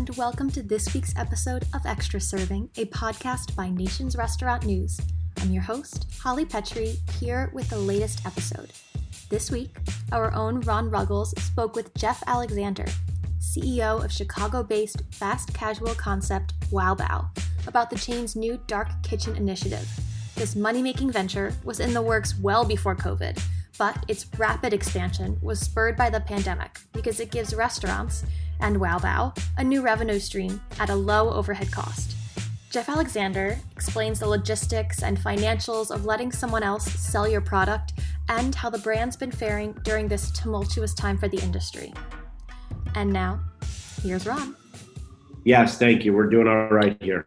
and welcome to this week's episode of Extra Serving, a podcast by Nation's Restaurant News. I'm your host, Holly Petrie, here with the latest episode. This week, our own Ron Ruggles spoke with Jeff Alexander, CEO of Chicago-based fast casual concept Wow Bao, about the chain's new dark kitchen initiative. This money-making venture was in the works well before COVID, but its rapid expansion was spurred by the pandemic because it gives restaurants and Wow Bao a new revenue stream at a low overhead cost. Jeff Alexander explains the logistics and financials of letting someone else sell your product and how the brand's been faring during this tumultuous time for the industry. And now, here's Ron. Yes, thank you. We're doing all right here.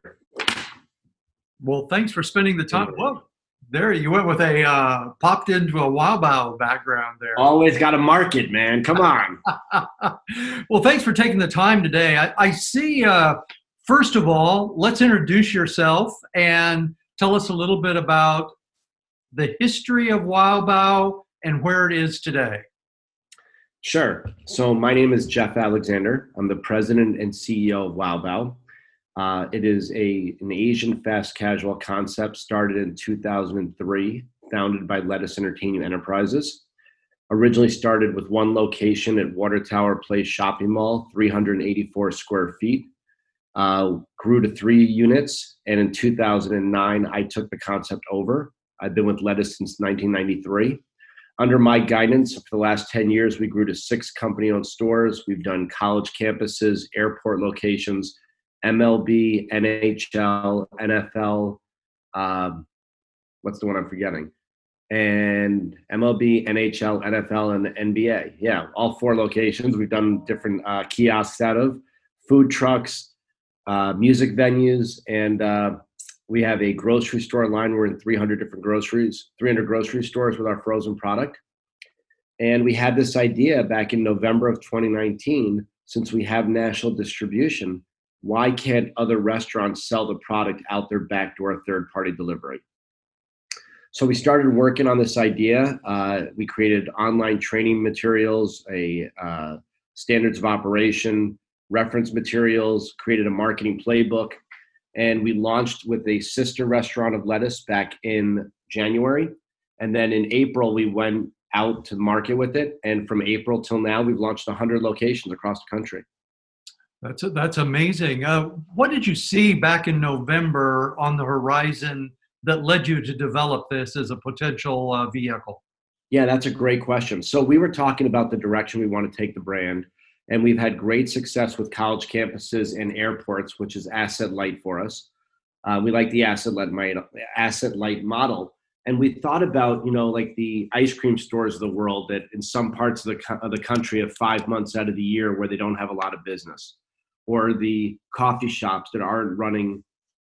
Well, thanks for spending the time. Whoa, there you went with popped into a Wow Bao background there. Always got to market, man. Come on. Well, thanks for taking the time today. I see, first of all, let's introduce yourself and tell us a little bit about the history of Wow Bao and where it is today. Sure. So my name is Jeff Alexander. I'm the president and CEO of Wow Bao. It is an Asian fast casual concept started in 2003, founded by Lettuce Entertainment Enterprises. Originally started with one location at Water Tower Place Shopping Mall, 384 square feet. Grew to 3 units, and in 2009, I took the concept over. I've been with Lettuce since 1993. Under my guidance, for the last 10 years, we grew to 6 company-owned stores. We've done college campuses, airport locations, MLB, NHL, NFL, what's the one I'm forgetting? And MLB, NHL, NFL, and NBA. Yeah, all 4 locations. We've done different kiosks out of, food trucks, music venues, and we have a grocery store line. We're in 300 grocery stores with our frozen product. And we had this idea back in November of 2019, since we have national distribution, why can't other restaurants sell the product out their back door third-party delivery? So we started working on this idea. We created online training materials, a standards of operation, reference materials, created a marketing playbook, and we launched with a sister restaurant of Lettuce back in January. And then in April, we went out to market with it. And from April till now, we've launched 100 locations across the country. That's amazing. What did you see back in November on the horizon that led you to develop this as a potential vehicle? Yeah, that's a great question. So we were talking about the direction we want to take the brand, and we've had great success with college campuses and airports, which is asset light for us. We like the asset light model. And we thought about, like the ice cream stores of the world that in some parts of the country have 5 months out of the year where they don't have a lot of business, or the coffee shops that aren't running,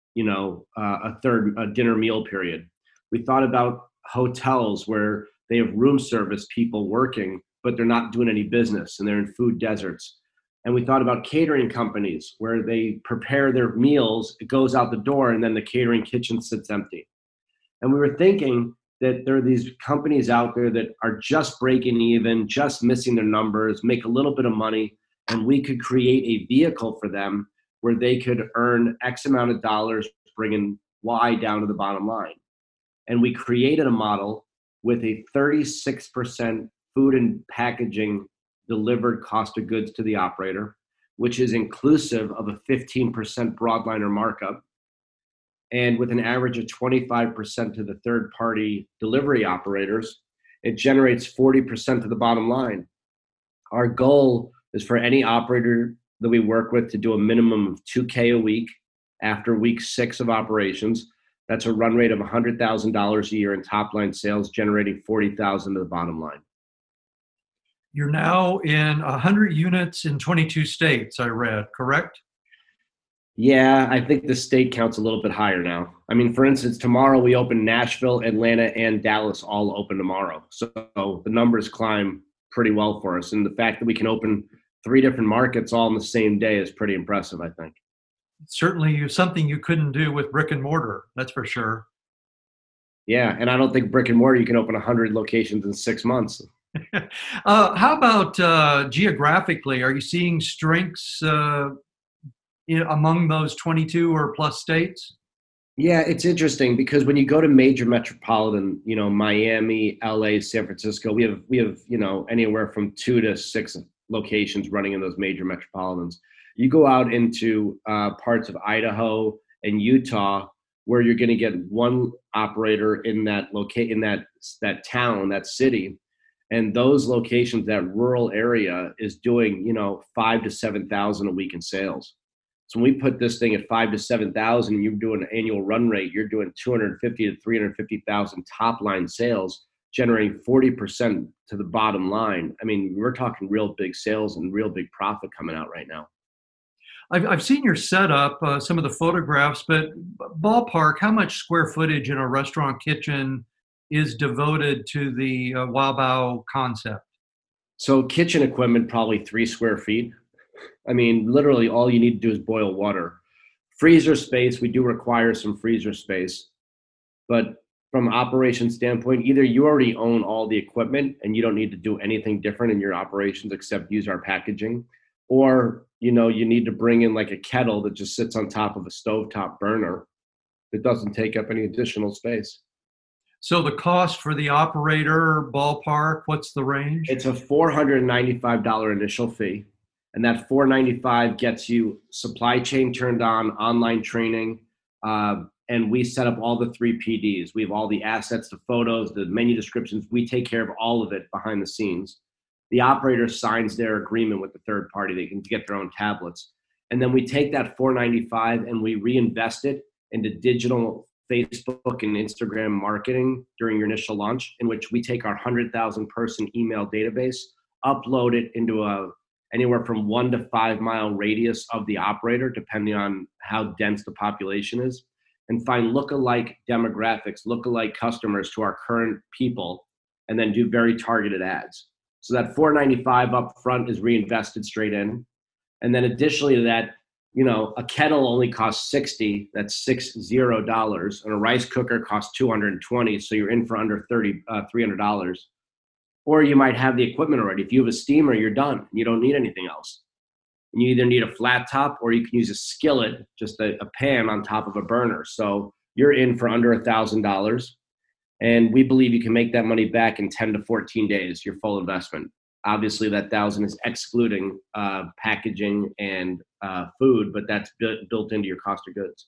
a dinner meal period. We thought about hotels where they have room service people working, but they're not doing any business and they're in food deserts. And we thought about catering companies where they prepare their meals, it goes out the door, and then the catering kitchen sits empty. And we were thinking that there are these companies out there that are just breaking even, just missing their numbers, make a little bit of money, and we could create a vehicle for them where they could earn X amount of dollars, bringing Y down to the bottom line. And we created a model with a 36% food and packaging delivered cost of goods to the operator, which is inclusive of a 15% broadliner markup, and with an average of 25% to the third-party delivery operators, it generates 40% to the bottom line. Our goal is for any operator that we work with to do a minimum of $2K a week after week 6 of operations. That's a run rate of $100,000 a year in top-line sales, generating $40,000 to the bottom line. You're now in 100 units in 22 states, I read, correct? Yeah, I think the state count's a little bit higher now. I mean, for instance, tomorrow we open Nashville, Atlanta, and Dallas all open tomorrow. So the numbers climb pretty well for us. And the fact that we can open 3 different markets all in the same day is pretty impressive, I think. Certainly something you couldn't do with brick and mortar, that's for sure. Yeah, and I don't think brick and mortar, you can open 100 locations in 6 months. How about geographically? Are you seeing strengths among those 22 or plus states? Yeah, it's interesting because when you go to major metropolitan, Miami, LA, San Francisco, we have anywhere from 2 to 6 locations running in those major metropolitans. You go out into parts of Idaho and Utah, where you're going to get one operator in that that town, that city, and those locations, that rural area is doing 5 to 7,000 a week in sales. So when we put this thing at 5 to 7,000, you're doing an annual run rate, you're doing 250 to 350,000 top line sales, generating 40% to the bottom line. I mean, we're talking real big sales and real big profit coming out right now. I've seen your setup, some of the photographs, but ballpark, how much square footage in a restaurant kitchen is devoted to the Wow Bao concept? So kitchen equipment, probably 3 square feet. I mean, literally all you need to do is boil water. Freezer space, we do require some freezer space, but from an operation standpoint, either you already own all the equipment and you don't need to do anything different in your operations except use our packaging, or you need to bring in like a kettle that just sits on top of a stovetop burner that doesn't take up any additional space. So the cost for the operator, ballpark, what's the range? It's a $495 initial fee. And that $495 gets you supply chain turned on, online training, and we set up all the 3 PDs. We have all the assets, the photos, the menu descriptions. We take care of all of it behind the scenes. The operator signs their agreement with the third party. They can get their own tablets. And then we take that $495 and we reinvest it into digital Facebook and Instagram marketing during your initial launch, in which we take our 100,000 person email database, upload it into anywhere from 1 to 5 mile radius of the operator, depending on how dense the population is, and find lookalike demographics, lookalike customers to our current people, and then do very targeted ads. So that $495 up front is reinvested straight in. And then additionally to that, a kettle only costs $60, that's $60, and a rice cooker costs $220, so you're in for under $300. Or you might have the equipment already. If you have a steamer, you're done. You don't need anything else. And you either need a flat top or you can use a skillet, just a pan on top of a burner. So you're in for under $1,000. And we believe you can make that money back in 10 to 14 days, your full investment. Obviously, that 1,000 is excluding packaging and food, but that's built into your cost of goods.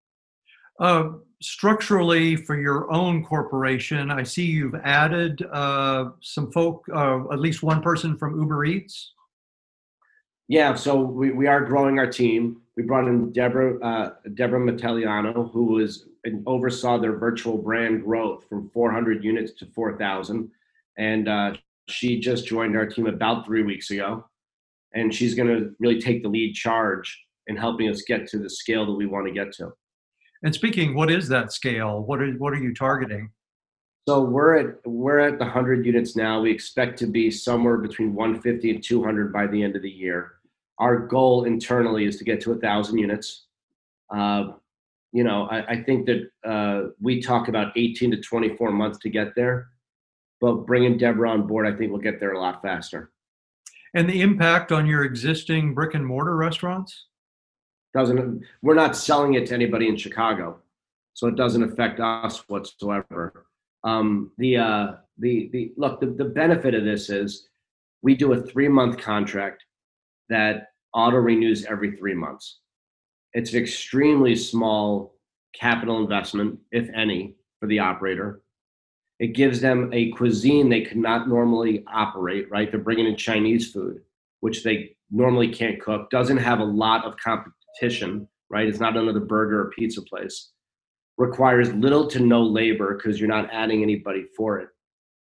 Structurally, for your own corporation, I see you've added some folk, at least one person from Uber Eats. Yeah, so we are growing our team. We brought in Deborah Metelliano, who oversaw their virtual brand growth from 400 units to 4,000. And she just joined our team about 3 weeks ago. And she's going to really take the lead charge in helping us get to the scale that we want to get to. And speaking, what is that scale? What are you targeting? So we're at the 100 units now. We expect to be somewhere between 150 and 200 by the end of the year. Our goal internally is to get to 1,000 units. I think that we talk about 18 to 24 months to get there, but bringing Deborah on board, I think we'll get there a lot faster. And the impact on your existing brick and mortar restaurants? We're not selling it to anybody in Chicago, so it doesn't affect us whatsoever. The benefit of this is we do a 3-month contract that auto renews every 3 months. It's an extremely small capital investment, if any, for the operator. It gives them a cuisine they could not normally operate, right? They're bringing in Chinese food, which they normally can't cook, doesn't have a lot of competition, right? It's not another burger or pizza place. Requires little to no labor because you're not adding anybody for it.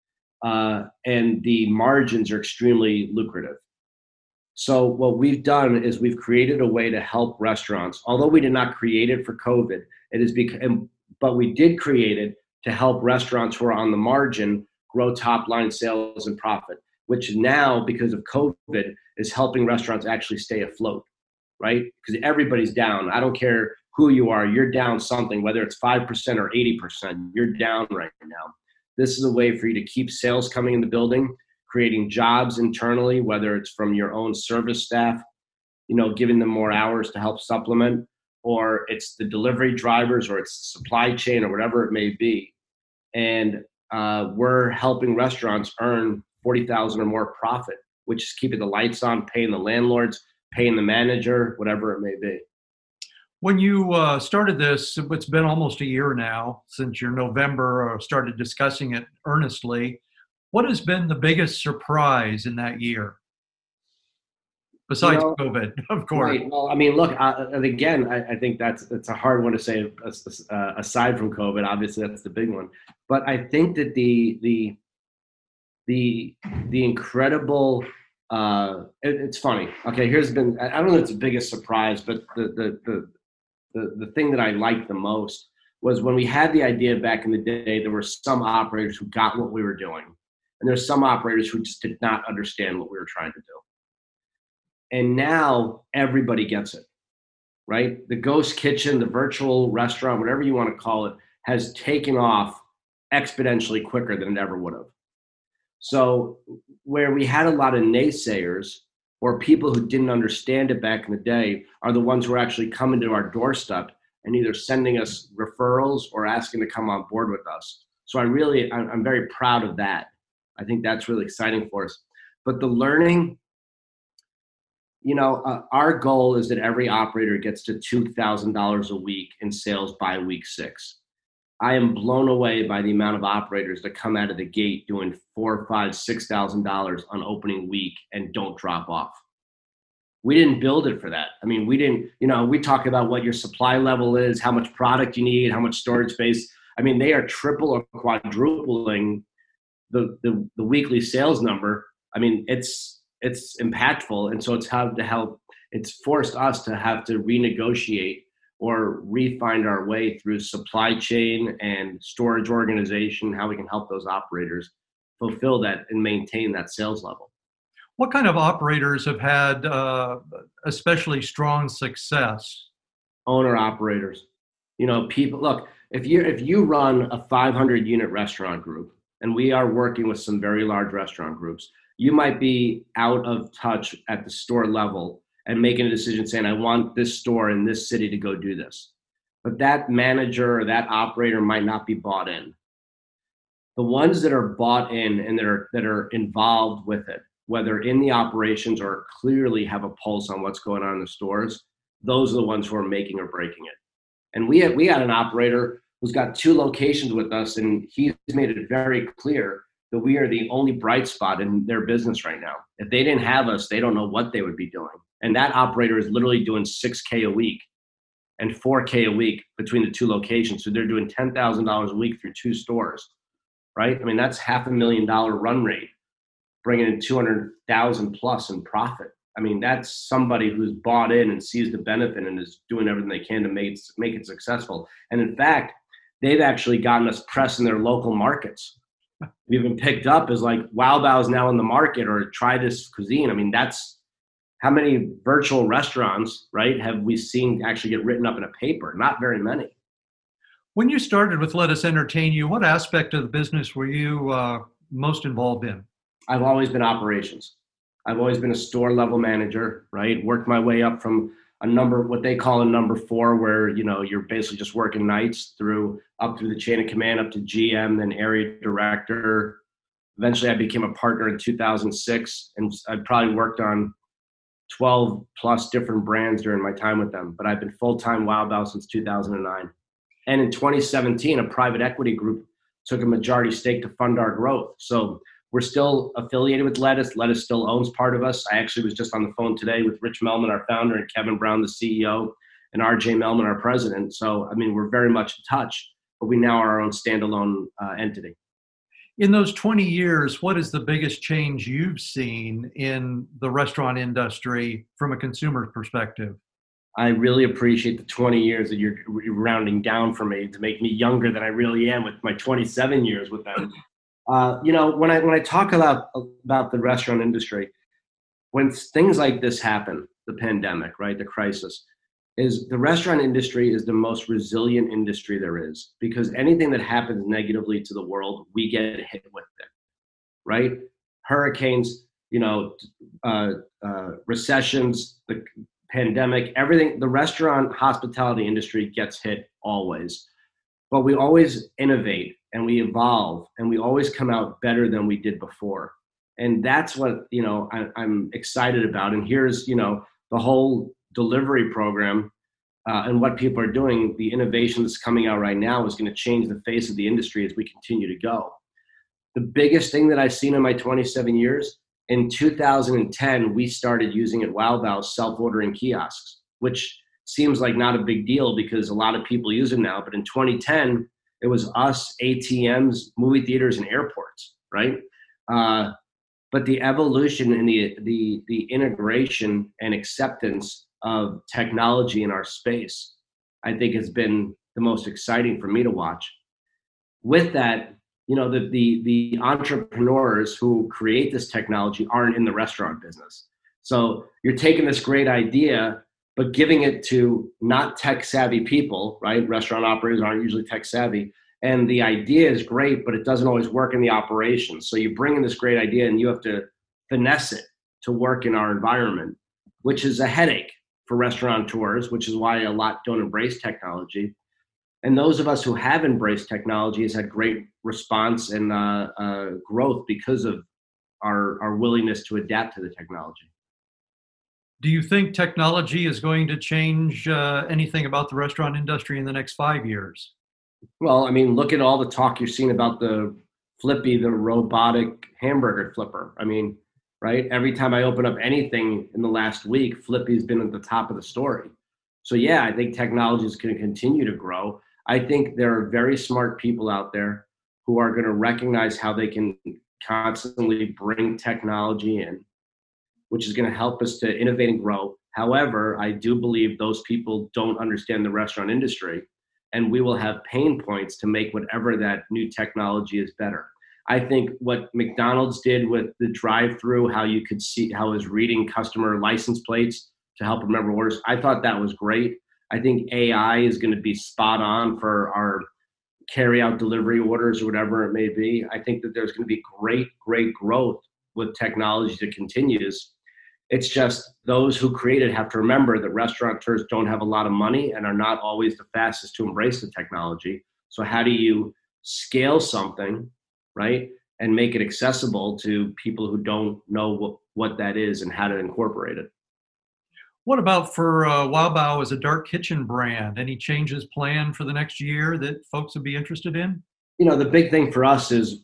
And the margins are extremely lucrative. So what we've done is we've created a way to help restaurants. Although we did not create it for COVID, but we did create it to help restaurants who are on the margin grow top line sales and profit, which now, because of COVID, is helping restaurants actually stay afloat, right? Because everybody's down. I don't care who you are, you're down something, whether it's 5% or 80%, you're down right now. This is a way for you to keep sales coming in the building, creating jobs internally, whether it's from your own service staff, giving them more hours to help supplement, or it's the delivery drivers, or it's the supply chain, or whatever it may be. And we're helping restaurants earn 40,000 or more profit, which is keeping the lights on, paying the landlords, paying the manager, whatever it may be. When you started this, it's been almost a year now since your November started discussing it earnestly. What has been the biggest surprise in that year? Besides COVID, of course. Right. Well, I mean, look, and again, I think that's a hard one to say aside from COVID. Obviously, that's the big one. But I think that the incredible, it's funny. Okay, I don't know if it's the biggest surprise, but the thing that I liked the most was when we had the idea back in the day, there were some operators who got what we were doing, and there's some operators who just did not understand what we were trying to do. And now everybody gets it, right? The ghost kitchen, the virtual restaurant, whatever you want to call it, has taken off exponentially quicker than it ever would have. So where we had a lot of naysayers or people who didn't understand it back in the day are the ones who are actually coming to our doorstep and either sending us referrals or asking to come on board with us. So I'm very proud of that. I think that's really exciting for us. But the learning, our goal is that every operator gets to $2,000 a week in sales by week 6. I am blown away by the amount of operators that come out of the gate doing $4,000, $5,000, $6,000 on opening week and don't drop off. We didn't build it for that. I mean, we didn't, we talk about what your supply level is, how much product you need, how much storage space. I mean, they are triple or quadrupling the weekly sales number. I mean, it's impactful. And so it's forced us to have to renegotiate or re-find our way through supply chain and storage organization, how we can help those operators fulfill that and maintain that sales level. What kind of operators have had especially strong success? Owner operators. People, look, if you run a 500 unit restaurant group, and we are working with some very large restaurant groups, you might be out of touch at the store level and making a decision saying, I want this store in this city to go do this. But that manager or that operator might not be bought in. The ones that are bought in and that are involved with it, whether in the operations or clearly have a pulse on what's going on in the stores, those are the ones who are making or breaking it. And we had an operator who's got 2 locations with us, and he's made it very clear that we are the only bright spot in their business right now. If they didn't have us, they don't know what they would be doing. And that operator is literally doing $6K a week and $4K a week between the 2 locations. So they're doing $10,000 a week through 2 stores, right? I mean, that's $500,000 run rate, bringing in 200,000 plus in profit. I mean, that's somebody who's bought in and sees the benefit and is doing everything they can to make it successful. And in fact, they've actually gotten us press in their local markets. We've been picked up as like, Wow Bao is now in the market, or try this cuisine. I mean, that's how many virtual restaurants, right, have we seen actually get written up in a paper? Not very many. When you started with Let Us Entertain You, what aspect of the business were you most involved in? I've always been operations. I've always been a store level manager, right? Worked my way up from what they call a number 4, where, you're basically just working nights up through the chain of command, up to GM, then area director. Eventually I became a partner in 2006, and I probably worked on 12 plus different brands during my time with them, but I've been full-time Wow Bao since 2009. And in 2017, a private equity group took a majority stake to fund our growth. So we're still affiliated with Lettuce. Lettuce still owns part of us. I actually was just on the phone today with Rich Melman, our founder, and Kevin Brown, the CEO, and RJ Melman, our president. So, I mean, we're very much in touch, but we now are our own standalone entity. In those 20 years, what is the biggest change you've seen in the restaurant industry from a consumer perspective? I really appreciate the 20 years that you're rounding down for me to make me younger than I really am with my 27 years with them. When I talk about the restaurant industry, when things like this happen, the pandemic, right, the crisis, is the restaurant industry is the most resilient industry there is, because anything that happens negatively to the world, we get hit with it, right? Hurricanes, recessions, pandemic, everything, the restaurant hospitality industry gets hit always, but we always innovate and we evolve and we always come out better than we did before. And that's what, I'm excited about. And here's, the whole delivery program and what people are doing, the innovation that's coming out right now is going to change the face of the industry as we continue to go. The biggest thing that I've seen in my 27 years, in 2010, we started using at WowBow self-ordering kiosks, which seems like not a big deal because a lot of people use them now. But in 2010, it was us, ATMs, movie theaters, and airports, right? But the evolution and the integration and acceptance of technology in our space, I think has been the most exciting for me to watch. With that, the entrepreneurs who create this technology aren't in the restaurant business. So you're taking this great idea, but giving it to not tech savvy people, right? Restaurant operators aren't usually tech savvy. And the idea is great, but it doesn't always work in the operations. So you bring in this great idea and you have to finesse it to work in our environment, which is a headache for restaurateurs, which is why a lot don't embrace technology. And those of us who have embraced technology has had great response and growth because of our willingness to adapt to the technology. Do you think technology is going to change anything about the restaurant industry in the next 5 years? Well, I mean, look at all the talk you've seen about the Flippy, the robotic hamburger flipper. I mean, right? Every time I open up anything in the last week, Flippy's been at the top of the story. So yeah, I think technology is going to continue to grow. I think there are very smart people out there who are going to recognize how they can constantly bring technology in, which is going to help us to innovate and grow. However, I do believe those people don't understand the restaurant industry, and we will have pain points to make whatever that new technology is better. I think what McDonald's did with the drive-through, how you could see how it was reading customer license plates to help remember orders, I thought that was great. I think AI is going to be spot on for our carry-out delivery orders or whatever it may be. I think that there's going to be great growth with technology that continues. It's just those who create it have to remember that restaurateurs don't have a lot of money and are not always the fastest to embrace the technology. So how do you scale something, right, and make it accessible to people who don't know what that is and how to incorporate it? What about for WowBow as a dark kitchen brand? Any changes planned for the next year that folks would be interested in? The big thing for us is,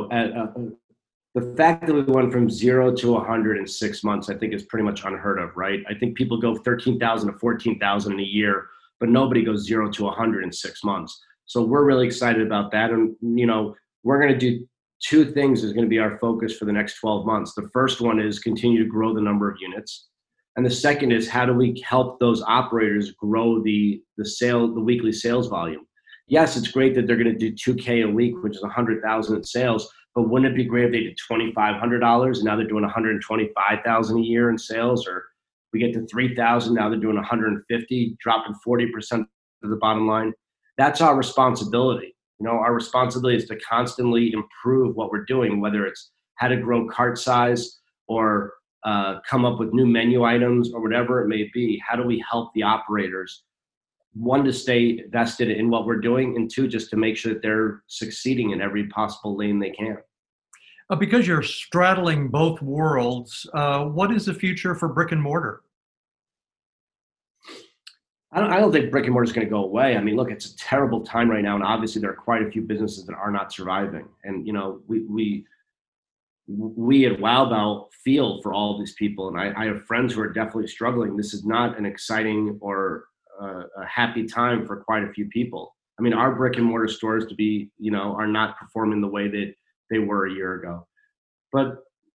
the fact that we went from 0 to 100 in 6 months, I think is pretty much unheard of, right? I think people go 13,000 to 14,000 in a year, but nobody goes 0 to 100 in 6 months. So we're really excited about that. And, we're going to do two things is going to be our focus for the next 12 months. The first one is continue to grow the number of units. And the second is how do we help those operators grow the weekly sales volume? Yes, it's great that they're going to do $2K a week, which is 100,000 in sales. But wouldn't it be great if they did $2,500 and now they're doing $125,000 a year in sales? Or we get to $3,000, now they're doing $150, dropping 40% of the bottom line. That's our responsibility. Our responsibility is to constantly improve what we're doing, whether it's how to grow cart size or come up with new menu items or whatever it may be. How do we help the operators, one, to stay vested in what we're doing, and two, just to make sure that they're succeeding in every possible lane they can. Because you're straddling both worlds, what is the future for brick and mortar? I don't think brick and mortar is going to go away. I mean, look, it's a terrible time right now, and obviously there are quite a few businesses that are not surviving. And we at WowBow feel for all of these people, and I have friends who are definitely struggling. This is not an exciting or a happy time for quite a few people. I mean, our brick and mortar stores are not performing the way that they were a year ago. But,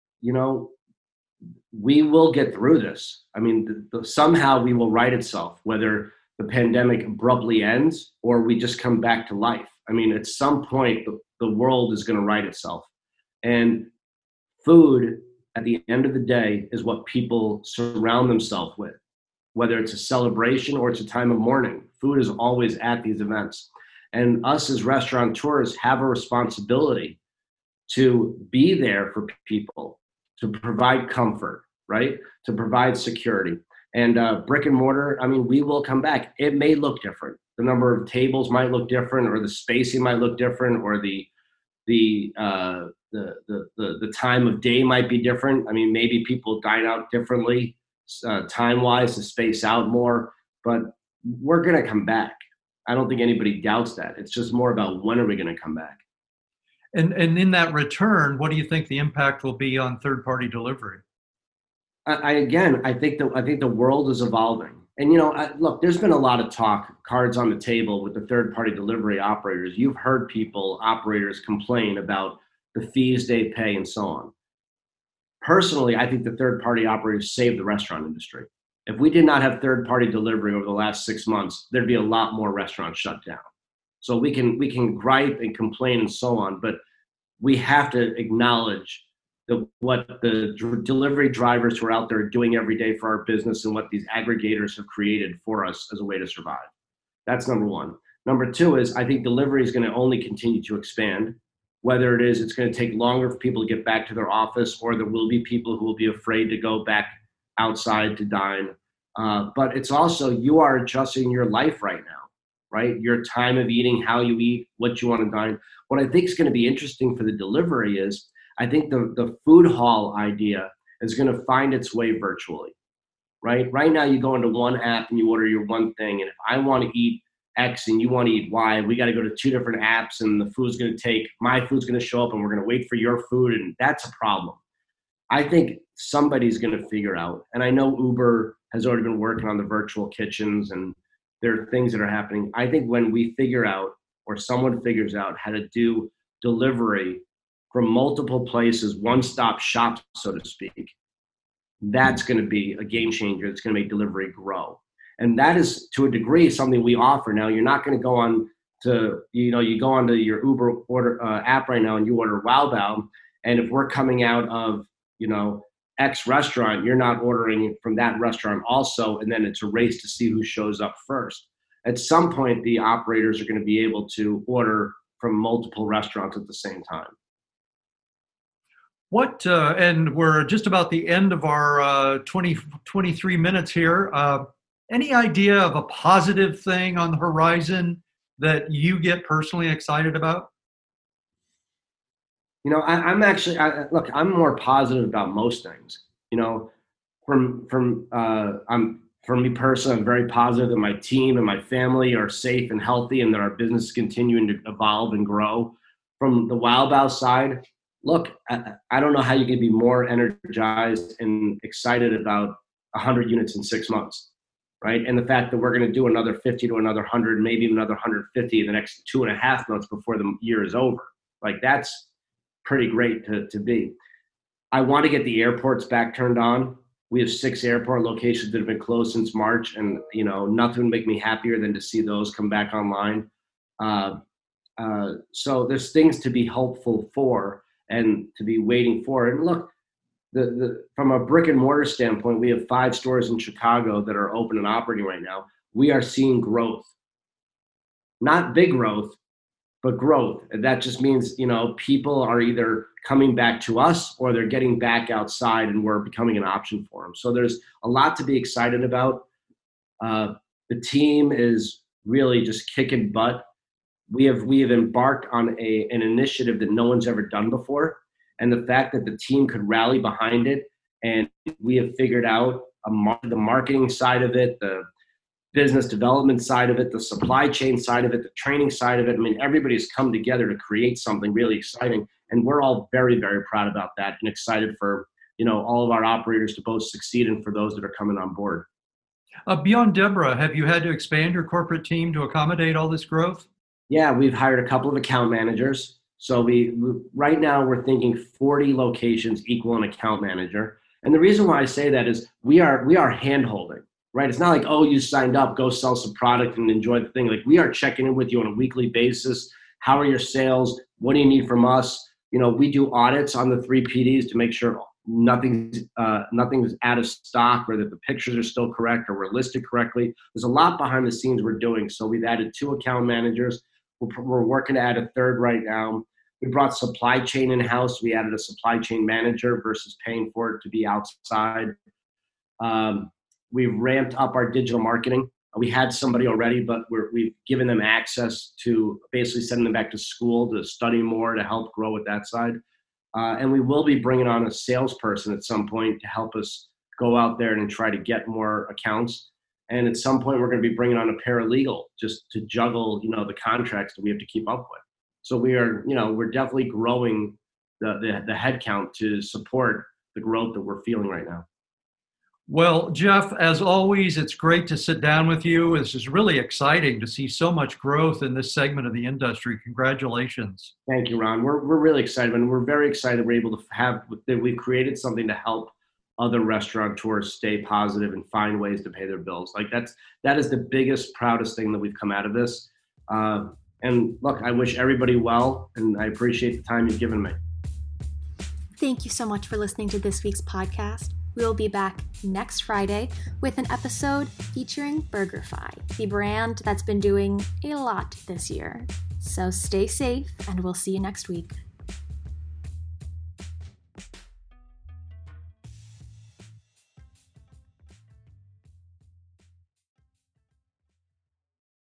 we will get through this. I mean, somehow we will right itself, whether the pandemic abruptly ends or we just come back to life. I mean, at some point, the world is going to right itself. And food, at the end of the day, is what people surround themselves with. Whether it's a celebration or it's a time of mourning, food is always at these events. And us as restaurateurs have a responsibility to be there for people, to provide comfort, right? To provide security. And brick and mortar, I mean, we will come back. It may look different. The number of tables might look different, or the spacing might look different, or the time of day might be different. I mean, maybe people dine out differently, time-wise, to space out more. But we're going to come back. I don't think anybody doubts that. It's just more about when are we going to come back. And in that return, what do you think the impact will be on third-party delivery? I think the world is evolving. And, look, there's been a lot of talk, cards on the table with the third-party delivery operators. You've heard operators complain about the fees they pay and so on. Personally, I think the third-party operators saved the restaurant industry. If we did not have third-party delivery over the last 6 months, there'd be a lot more restaurants shut down. So we can gripe and complain and so on, but we have to acknowledge what the delivery drivers who are out there are doing every day for our business and what these aggregators have created for us as a way to survive. That's number one. Number two is I think delivery is going to only continue to expand. Whether it's going to take longer for people to get back to their office, or there will be people who will be afraid to go back outside to dine. But it's also, you are adjusting your life right now, right? Your time of eating, how you eat, what you want to dine. What I think is going to be interesting for the delivery is I think the food hall idea is going to find its way virtually, right? Right now you go into one app and you order your one thing. And if I want to eat X and you want to eat Y, we got to go to two different apps, and my food's going to show up and we're going to wait for your food. And that's a problem. I think somebody's going to figure out, and I know Uber has already been working on the virtual kitchens and there are things that are happening. I think when we figure out, or someone figures out how to do delivery from multiple places, one-stop shop, so to speak, that's going to be a game changer. It's going to make delivery grow. And that is, to a degree, something we offer. Now, you're not going to go on to, you go onto your Uber order app right now and you order Wow Bao. And if we're coming out of, X restaurant, you're not ordering from that restaurant also. And then it's a race to see who shows up first. At some point, the operators are going to be able to order from multiple restaurants at the same time. And we're just about the end of our 23 minutes here. Any idea of a positive thing on the horizon that you get personally excited about? I'm more positive about most things. For me personally, I'm very positive that my team and my family are safe and healthy and that our business is continuing to evolve and grow. From the Wow Bao side, look, I don't know how you can be more energized and excited about 100 units in 6 months, right? And the fact that we're going to do another 50 to another 100, maybe even another 150 in the next 2.5 months before the year is over. Like, that's pretty great to be. I want to get the airports back turned on. We have 6 airport locations that have been closed since March, and nothing would make me happier than to see those come back online. So there's things to be hopeful for and to be waiting for. And look, from a brick and mortar standpoint, we have 5 stores in Chicago that are open and operating right now. We are seeing growth, not big growth, but growth. And that just means, people are either coming back to us or they're getting back outside and we're becoming an option for them. So there's a lot to be excited about. The team is really just kicking butt. We have embarked on an initiative that no one's ever done before. And the fact that the team could rally behind it, and we have figured out the marketing side of it, the business development side of it, the supply chain side of it, the training side of it. I mean, everybody's come together to create something really exciting. And we're all very, very proud about that and excited for, all of our operators to both succeed and for those that are coming on board. Beyond Deborah, have you had to expand your corporate team to accommodate all this growth? Yeah, we've hired a couple of account managers. So we right now we're thinking 40 locations equal an account manager. And the reason why I say that is we are hand-holding, right? It's not like, oh, you signed up, go sell some product and enjoy the thing. Like, we are checking in with you on a weekly basis. How are your sales? What do you need from us? We do audits on the 3 PDs to make sure nothing's out of stock, or that the pictures are still correct or we're listed correctly. There's a lot behind the scenes we're doing. So we've added 2 account managers. We're working to add a 3rd right now. We brought supply chain in-house. We added a supply chain manager versus paying for it to be outside. we've ramped up our digital marketing. We had somebody already, but we've given them access to basically sending them back to school to study more to help grow with that side. And we will be bringing on a salesperson at some point to help us go out there and try to get more accounts. And at some point, we're going to be bringing on a paralegal just to juggle, the contracts that we have to keep up with. So we're definitely growing the headcount to support the growth that we're feeling right now. Well, Jeff, as always, it's great to sit down with you. This is really exciting to see so much growth in this segment of the industry. Congratulations. Thank you, Ron. We're really excited, and we're very excited we're able to we've created something to help other restaurateurs stay positive and find ways to pay their bills. Like that is the biggest, proudest thing that we've come out of this. And look, I wish everybody well, and I appreciate the time you've given me. Thank you so much for listening to this week's podcast. We will be back next Friday with an episode featuring BurgerFi, the brand that's been doing a lot this year. So stay safe, and we'll see you next week.